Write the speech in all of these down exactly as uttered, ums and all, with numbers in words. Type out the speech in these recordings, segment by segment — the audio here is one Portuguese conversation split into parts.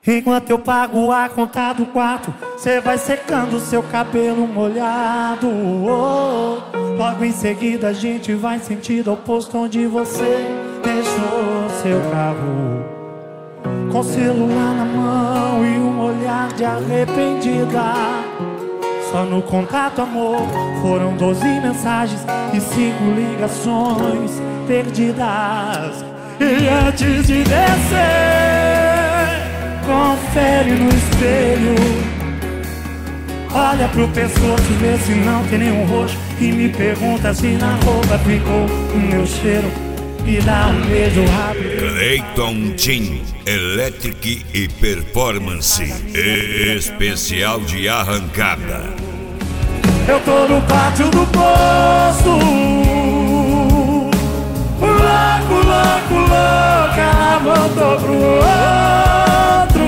Enquanto eu pago a conta do quarto, cê vai secando seu cabelo molhado. Oh, logo em seguida a gente vai em sentido oposto, onde você deixou seu carro, com celular na mão e um olhar de arrependida. Só no contato, amor, foram doze mensagens e cinco ligações perdidas. E antes de descer, confere no espelho, olha pro pescoço, vê se não tem nenhum roxo, e me pergunta se na roupa ficou o meu cheiro, e dá um beijo rápido. Clayton Jean, Electric e Performance especial de arrancada. Eu tô no pátio do posto, louco, louco, louco, ela voltou pro outro.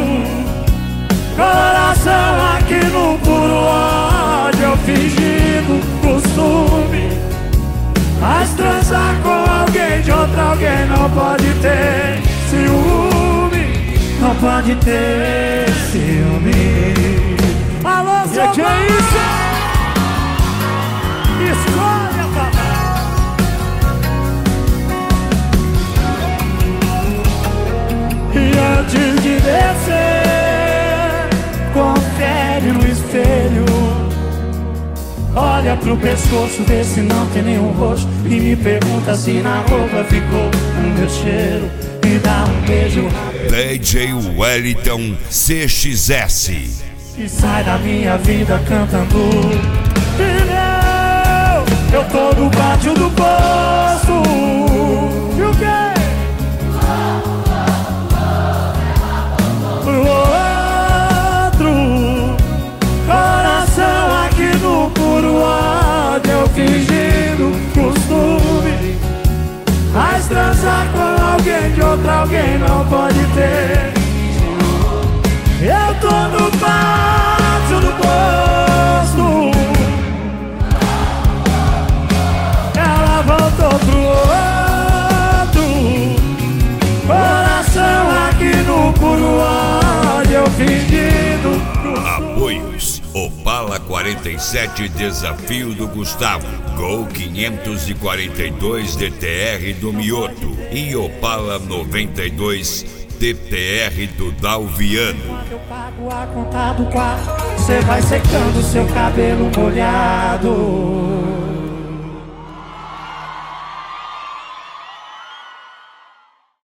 Coração aqui no puro ódio, eu fingindo costume, mas transar com alguém de outro alguém não pode ter ciúme, não pode ter ciúme. Alô, Zé, que é isso? Escolha, papai. E antes de descer, confere no espelho, olha pro pescoço, vê se não tem nenhum roxo, e me pergunta se na roupa ficou o meu cheiro, e dá um beijo rápido. D J Wellington C X S. E sai da minha vida cantando. Eu tô no pátio do poço. E o quê? Pro outro. Coração aqui no puro ódio, eu fingindo costume, mas transar com alguém de outro alguém não pode ter. Eu tô no pátio do posto, voltou pro outro. Coração aqui no puro ódio, eu fingindo. Apoios: Opala quarenta e sete Desafio do Gustavo, Gol quinhentos e quarenta e dois D T R do Mioto e Opala noventa e dois D T R do Dalviano. Eu pago a conta do quarto, cê vai secando seu cabelo molhado.